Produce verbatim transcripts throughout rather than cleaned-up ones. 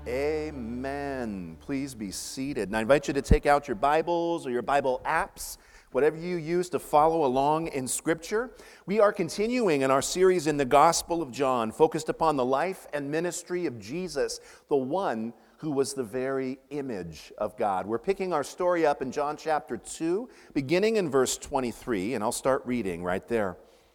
Amen. Please be seated. And I invite you to take out your Bibles or your Bible apps, whatever you use to follow along in Scripture. We are continuing in our series in the Gospel of John, focused upon the life and ministry of Jesus, the one who was the very image of God. We're picking our story up in John chapter two, beginning in verse twenty-three, and I'll start reading right there.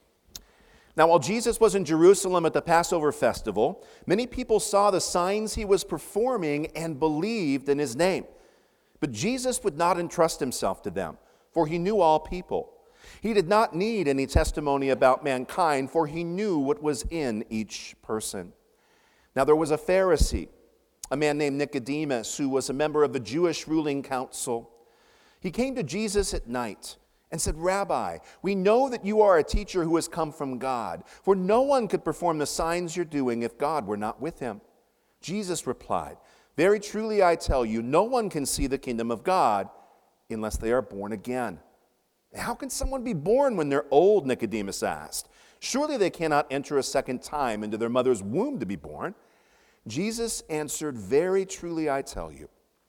Now, while Jesus was in Jerusalem at the Passover festival, many people saw the signs he was performing and believed in his name. But Jesus would not entrust himself to them, for he knew all people. He did not need any testimony about mankind, for he knew what was in each person. Now, there was a Pharisee, a man named Nicodemus, who was a member of the Jewish ruling council. He came to Jesus at night and said, "Rabbi, we know that you are a teacher who has come from God, for no one could perform the signs you're doing if God were not with him." Jesus replied, "Very truly I tell you, no one can see the kingdom of God unless they are born again." "How can someone be born when they're old?" Nicodemus asked. "Surely they cannot enter a second time into their mother's womb to be born." Jesus answered, "Very truly I tell you,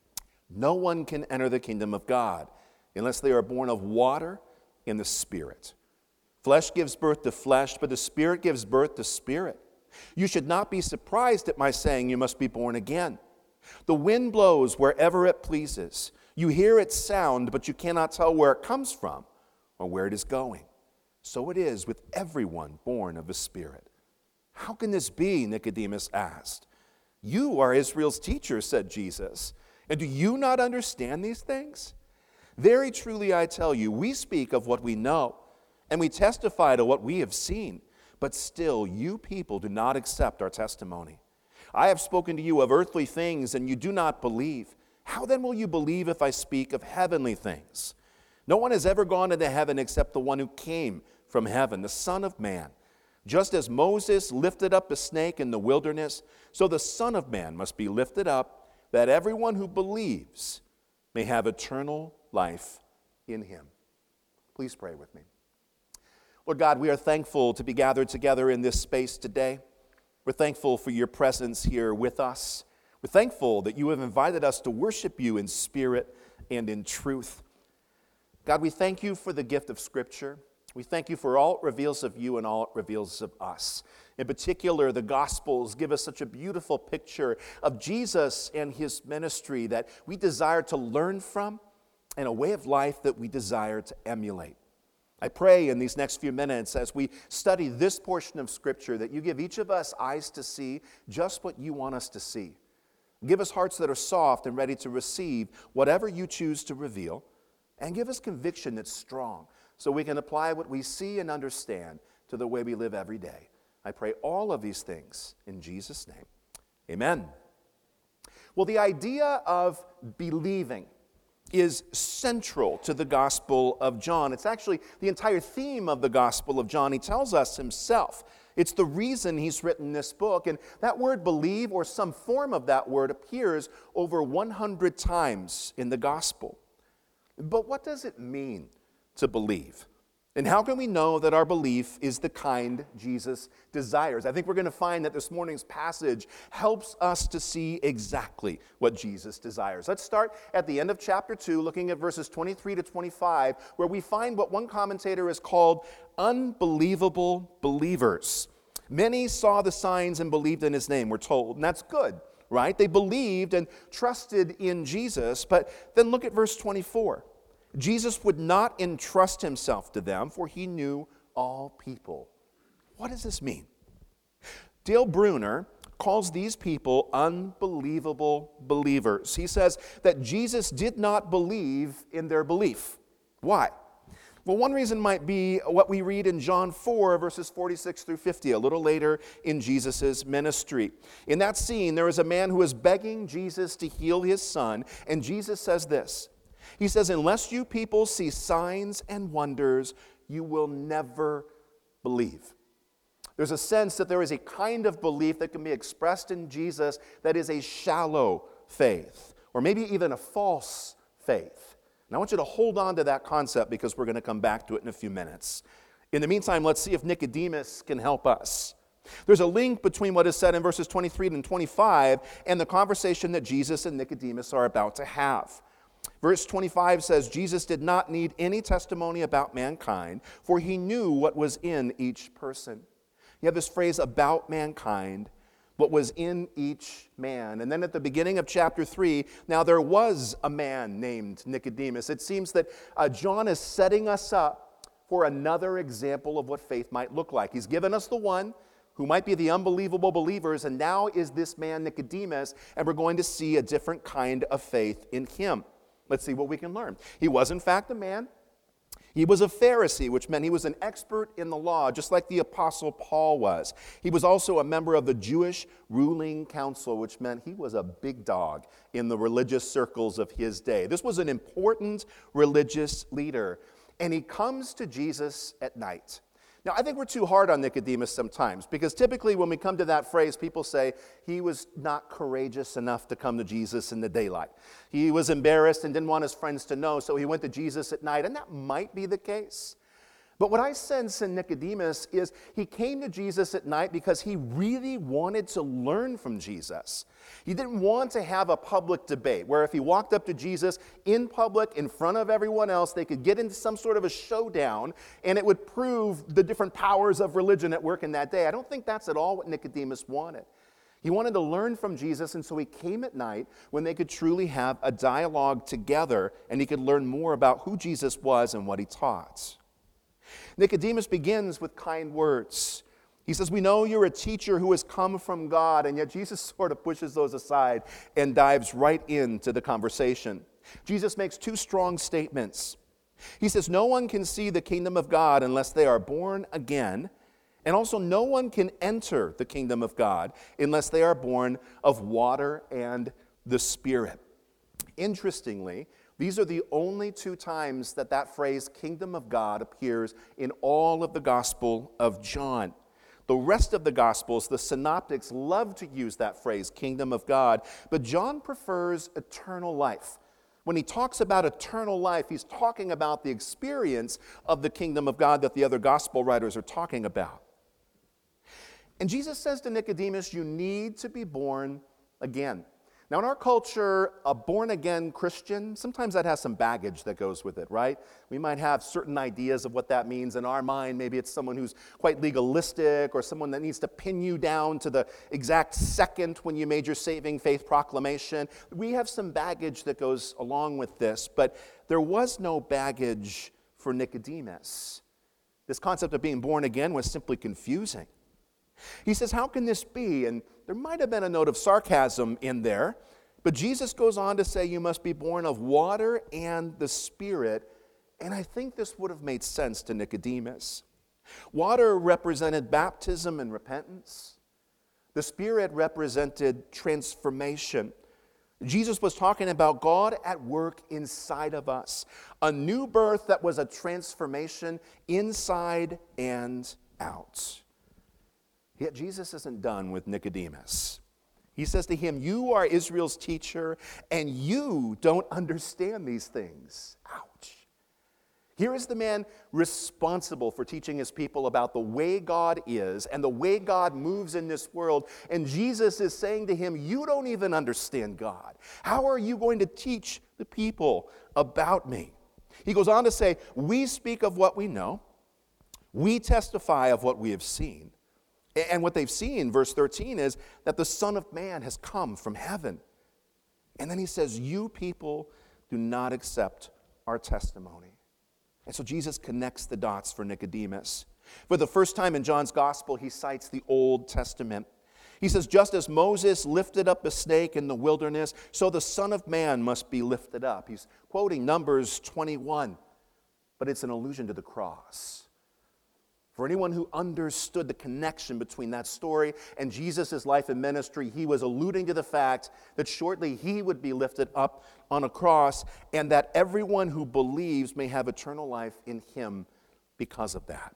no one can enter the kingdom of God unless they are born of water and the Spirit. Flesh gives birth to flesh, but the Spirit gives birth to spirit. You should not be surprised at my saying you must be born again. The wind blows wherever it pleases. You hear its sound, but you cannot tell where it comes from or where it is going. So it is with everyone born of the Spirit." "How can this be?" Nicodemus asked. "You are Israel's teacher," said Jesus, "and do you not understand these things? Very truly I tell you, we speak of what we know, and we testify to what we have seen, but still you people do not accept our testimony. I have spoken to you of earthly things, and you do not believe. How then will you believe if I speak of heavenly things? No one has ever gone into heaven except the one who came from heaven, the Son of Man. Just as Moses lifted up the snake in the wilderness, so the Son of Man must be lifted up, that everyone who believes may have eternal life in him." Please pray with me. Lord God, we are thankful to be gathered together in this space today. We're thankful for your presence here with us. We're thankful that you have invited us to worship you in spirit and in truth. God, we thank you for the gift of Scripture. We thank you for all it reveals of you and all it reveals of us. In particular, the Gospels give us such a beautiful picture of Jesus and his ministry that we desire to learn from, and a way of life that we desire to emulate. I pray in these next few minutes as we study this portion of Scripture that you give each of us eyes to see just what you want us to see. Give us hearts that are soft and ready to receive whatever you choose to reveal, and give us conviction that's strong so we can apply what we see and understand to the way we live every day. I pray all of these things in Jesus' name. Amen. Well, the idea of believing is central to the Gospel of John. It's actually the entire theme of the Gospel of John. He tells us himself. It's the reason he's written this book. And that word believe, or some form of that word, appears over one hundred times in the Gospel. But what does it mean to believe? And how can we know that our belief is the kind Jesus desires? I think we're going to find that this morning's passage helps us to see exactly what Jesus desires. Let's start at the end of chapter two, looking at verses twenty-three to twenty-five, where we find what one commentator has called unbelievable believers. Many saw the signs and believed in his name, we're told, and that's good, right? They believed and trusted in Jesus, but then look at verse twenty-four. Jesus would not entrust himself to them, for he knew all people. What does this mean? Dale Bruner calls these people unbelievable believers. He says that Jesus did not believe in their belief. Why? Well, one reason might be what we read in John four, verses forty-six through fifty, a little later in Jesus' ministry. In that scene, there is a man who is begging Jesus to heal his son, and Jesus says this. He says, "Unless you people see signs and wonders, you will never believe." There's a sense that there is a kind of belief that can be expressed in Jesus that is a shallow faith, or maybe even a false faith. And I want you to hold on to that concept because we're going to come back to it in a few minutes. In the meantime, let's see if Nicodemus can help us. There's a link between what is said in verses twenty-three and twenty-five and the conversation that Jesus and Nicodemus are about to have. Verse twenty-five says, Jesus did not need any testimony about mankind, for he knew what was in each person. You have this phrase, about mankind, what was in each man. And then at the beginning of chapter three, now there was a man named Nicodemus. It seems that uh, John is setting us up for another example of what faith might look like. He's given us the one who might be the unbelievable believers, and now is this man Nicodemus, and we're going to see a different kind of faith in him. Let's see what we can learn. He was, in fact, a man. He was a Pharisee, which meant he was an expert in the law, just like the Apostle Paul was. He was also a member of the Jewish ruling council, which meant he was a big dog in the religious circles of his day. This was an important religious leader, and he comes to Jesus at night. Now, I think we're too hard on Nicodemus sometimes, because typically when we come to that phrase, people say he was not courageous enough to come to Jesus in the daylight. He was embarrassed and didn't want his friends to know, so he went to Jesus at night, and that might be the case. But what I sense in Nicodemus is he came to Jesus at night because he really wanted to learn from Jesus. He didn't want to have a public debate where if he walked up to Jesus in public in front of everyone else, they could get into some sort of a showdown and it would prove the different powers of religion at work in that day. I don't think that's at all what Nicodemus wanted. He wanted to learn from Jesus, and so he came at night when they could truly have a dialogue together and he could learn more about who Jesus was and what he taught. Nicodemus begins with kind words. He says, we know you're a teacher who has come from God, and yet Jesus sort of pushes those aside and dives right into the conversation. Jesus makes two strong statements. He says, no one can see the kingdom of God unless they are born again, and also no one can enter the kingdom of God unless they are born of water and the Spirit. Interestingly, these are the only two times that that phrase, kingdom of God, appears in all of the Gospel of John. The rest of the Gospels, the synoptics, love to use that phrase, kingdom of God, but John prefers eternal life. When he talks about eternal life, he's talking about the experience of the kingdom of God that the other Gospel writers are talking about. And Jesus says to Nicodemus, you need to be born again. Now, in our culture, a born-again Christian, sometimes that has some baggage that goes with it, right? We might have certain ideas of what that means in our mind. Maybe it's someone who's quite legalistic or someone that needs to pin you down to the exact second when you made your saving faith proclamation. We have some baggage that goes along with this, but there was no baggage for Nicodemus. This concept of being born again was simply confusing. He says, how can this be? And there might have been a note of sarcasm in there, but Jesus goes on to say you must be born of water and the Spirit, and I think this would have made sense to Nicodemus. Water represented baptism and repentance. The Spirit represented transformation. Jesus was talking about God at work inside of us, a new birth that was a transformation inside and out. Yet Jesus isn't done with Nicodemus. He says to him, you are Israel's teacher, and you don't understand these things. Ouch. Here is the man responsible for teaching his people about the way God is and the way God moves in this world. And Jesus is saying to him, you don't even understand God. How are you going to teach the people about me? He goes on to say, we speak of what we know. We testify of what we have seen. And what they've seen, verse thirteen, is that the Son of Man has come from heaven. And then he says, you people do not accept our testimony. And so Jesus connects the dots for Nicodemus. For the first time in John's gospel, he cites the Old Testament. He says, just as Moses lifted up a snake in the wilderness, so the Son of Man must be lifted up. He's quoting Numbers twenty-one, but it's an allusion to the cross. For anyone who understood the connection between that story and Jesus' life and ministry, he was alluding to the fact that shortly he would be lifted up on a cross and that everyone who believes may have eternal life in him because of that.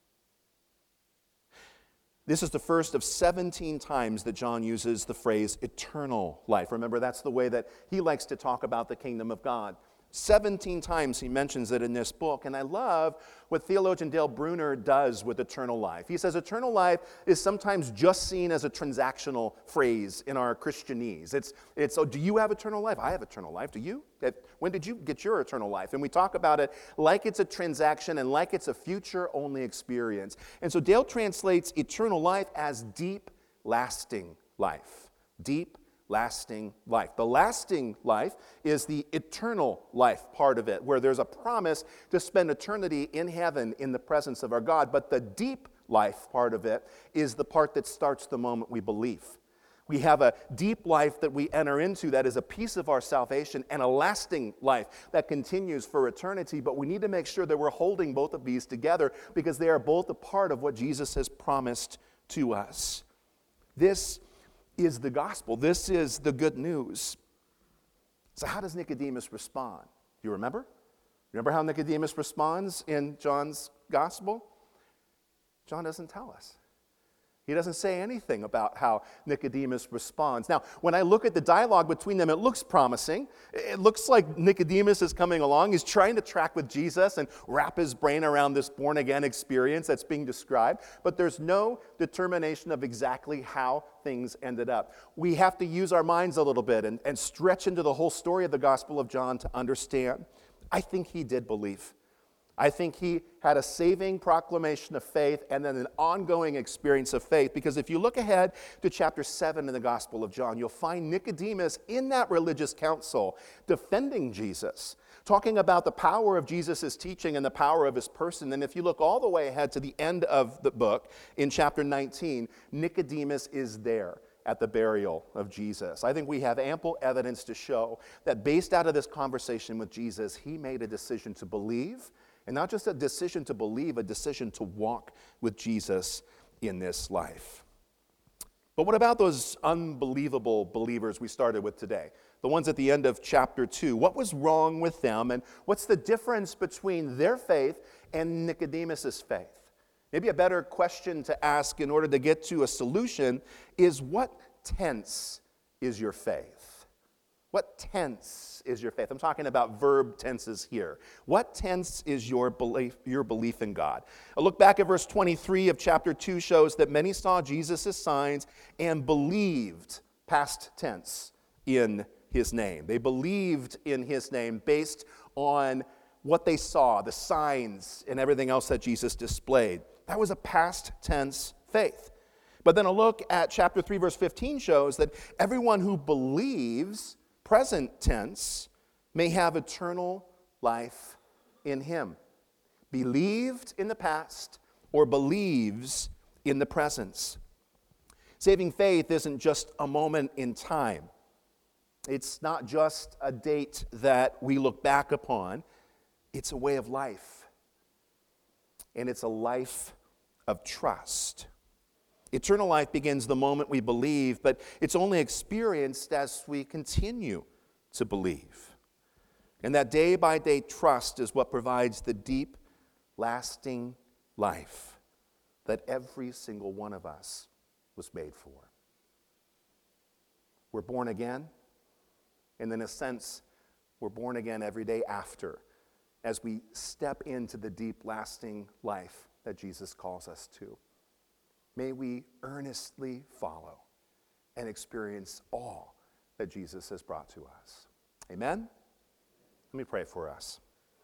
This is the first of seventeen times that John uses the phrase eternal life. Remember, that's the way that he likes to talk about the kingdom of God. seventeen times he mentions it in this book, and I love what theologian Dale Bruner does with eternal life. He says eternal life is sometimes just seen as a transactional phrase in our Christianese. It's, it's oh, do you have eternal life? I have eternal life. Do you? When did you get your eternal life? And we talk about it like it's a transaction and like it's a future-only experience. And so Dale translates eternal life as deep, lasting life. Deep, lasting life. The lasting life is the eternal life part of it, where there's a promise to spend eternity in heaven in the presence of our God. But the deep life part of it is the part that starts the moment we believe. We have a deep life that we enter into that is a piece of our salvation, and a lasting life that continues for eternity. But we need to make sure that we're holding both of these together, because they are both a part of what Jesus has promised to us. This is the gospel. This is the good news. So how does Nicodemus respond? Do you remember? Remember how Nicodemus responds in John's gospel? John doesn't tell us. He doesn't say anything about how Nicodemus responds. Now, when I look at the dialogue between them, it looks promising. It looks like Nicodemus is coming along. He's trying to track with Jesus and wrap his brain around this born-again experience that's being described. But there's no determination of exactly how things ended up. We have to use our minds a little bit and, and stretch into the whole story of the Gospel of John to understand. I think he did believe. I think he had a saving proclamation of faith and then an ongoing experience of faith, because if you look ahead to chapter seven in the Gospel of John, you'll find Nicodemus in that religious council defending Jesus, talking about the power of Jesus' teaching and the power of his person. And if you look all the way ahead to the end of the book in chapter nineteen, Nicodemus is there at the burial of Jesus. I think we have ample evidence to show that based out of this conversation with Jesus, he made a decision to believe. And not just a decision to believe, a decision to walk with Jesus in this life. But what about those unbelievable believers we started with today? The ones at the end of chapter two. What was wrong with them, and what's the difference between their faith and Nicodemus' faith? Maybe a better question to ask in order to get to a solution is, what tense is your faith? What tense is your faith? I'm talking about verb tenses here. What tense is your belief, your belief in God? A look back at verse twenty-three of chapter two shows that many saw Jesus' signs and believed, past tense, in his name. They believed in his name based on what they saw, the signs and everything else that Jesus displayed. That was a past tense faith. But then a look at chapter three, verse fifteen shows that everyone who believes, present tense, may have eternal life in him. Believed in the past or believes in the present. Saving faith isn't just a moment in time. It's not just a date that we look back upon. It's a way of life. And it's a life of trust. Eternal life begins the moment we believe, but it's only experienced as we continue to believe. And that day-by-day trust is what provides the deep, lasting life that every single one of us was made for. We're born again, and in a sense, we're born again every day after, as we step into the deep, lasting life that Jesus calls us to. May we earnestly follow and experience all that Jesus has brought to us. Amen? Let me pray for us.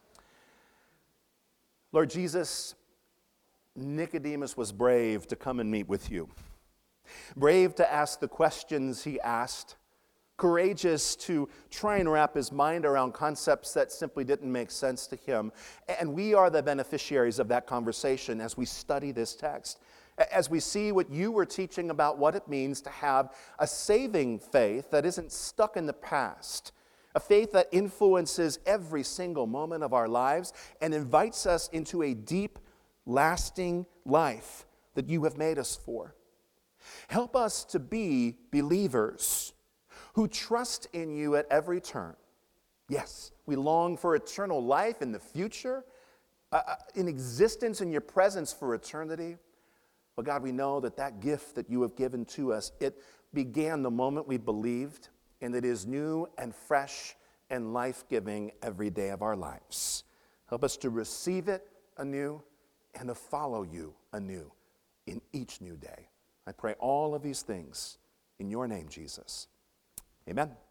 Lord Jesus, Nicodemus was brave to come and meet with you. Brave to ask the questions he asked. Courageous to try and wrap his mind around concepts that simply didn't make sense to him. And we are the beneficiaries of that conversation as we study this text. As we see what you were teaching about what it means to have a saving faith that isn't stuck in the past, a faith that influences every single moment of our lives and invites us into a deep, lasting life that you have made us for. Help us to be believers who trust in you at every turn. Yes, we long for eternal life in the future, uh, in existence in your presence for eternity. But God, we know that that gift that you have given to us, it began the moment we believed, and it is new and fresh and life-giving every day of our lives. Help us to receive it anew and to follow you anew in each new day. I pray all of these things in your name, Jesus. Amen.